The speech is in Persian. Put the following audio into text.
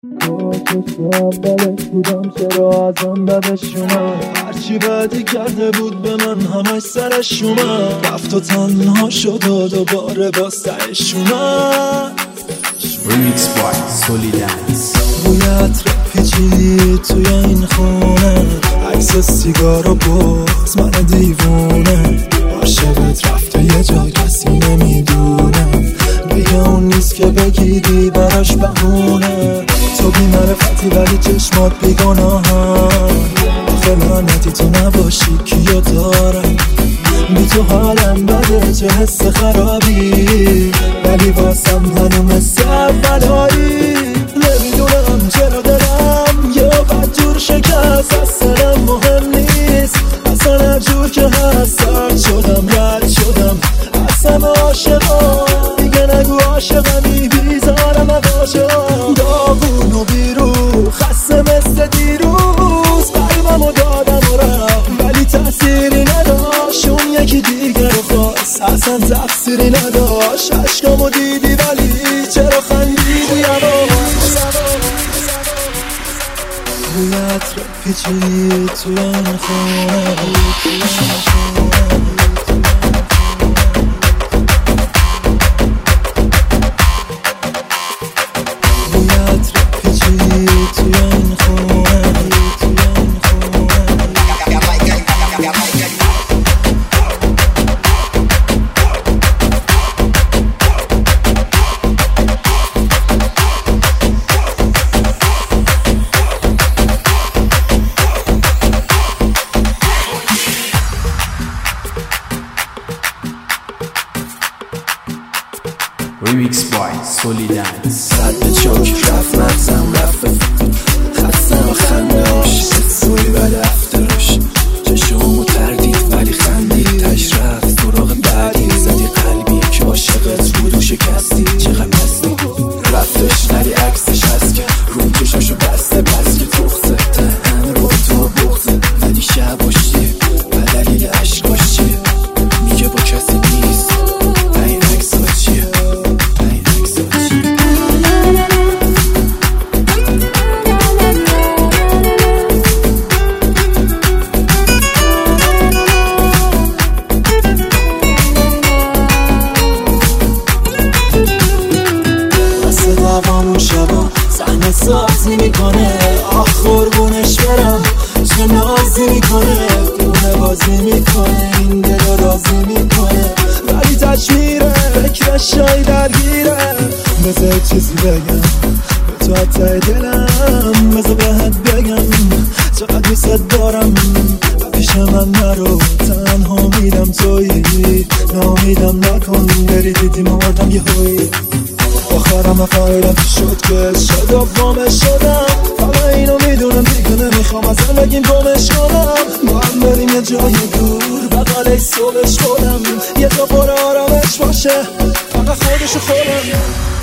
بدش بودم چرا ازم بدش اومد، هرچی بدی کرده بود به من همش سرش اومد، رفت و تنها شد و دوباره با سرش اومد. Remix by Solidance. بوی عطر پیچید توی این خونه، عکس سیگار و بغض من دیوونه، عاشقت رفته یه جا کسی نمیدونه، دیگه اون نیست که بگیری براش بهونه، تو بی معرفتی ولی چشمات بیگناهن، آخه لعنتی تو نباشی کیو دارم، بی تو حالم بده چه حس خرابی، ولی واسم هنو مثل اولایی، نمیدونم چرا دلم یه بدجور شکست، اصلا مهم نیست اصلا هر جور که هست، سرد شدم رد شدم اصلا عاشقم، دیگه نگو عاشقمی بیزارم عاشقم، داغون و بیرو خسته مثل دیروز، قلبمو دادم و رفت ولی تأثیری نداشت، اون یکی دیگر رو خواست اصلا تقصیری نداشت، عشقامو دیدی ولی چرا خندیدی یواش، بوی عطر پیچید توی این خونه، Remix by Solidance. صد به چوک رفت مغزم رفت خستم و خنده هاش سوی بد افتراش، چشمو تردید ولی خندید، تش رفت سراغ بعدی، زدی قلبی که عاشقت بود و شکستی، چقدر مستی رفتش ولی عکسش هست که رو چشاشو بسته، بس که تخصه تهن رو تو بغزه، ولی شباشی و دلیل عشقاش چیه، میگه با کسی نیست این عکس ها چیه. دوامون شبا صحنه سازی میکنه، آخ قربونش برم چه نازی میکنه، دونه بازی میکنه این دل رو راضی میکنه، ولی تشمیره فکرش شای درگیره، بذار چیزی بگم به تو حتی دلم، بذار بهت بگم چقدر دوست دارم، پیش من نرو تنها میدم تویی، نامیدم نکن بری دیدی مردم یه هوی، آخرم فایلم شد که شد و گمش شدم، حالا اینو میدونم دیگه نمیخوام از زندگیم گمش کنم، با هم بریم یه جای دور بقالش صبحش خودم، یه جا پر آرامش باشه فقط خودشو خودم.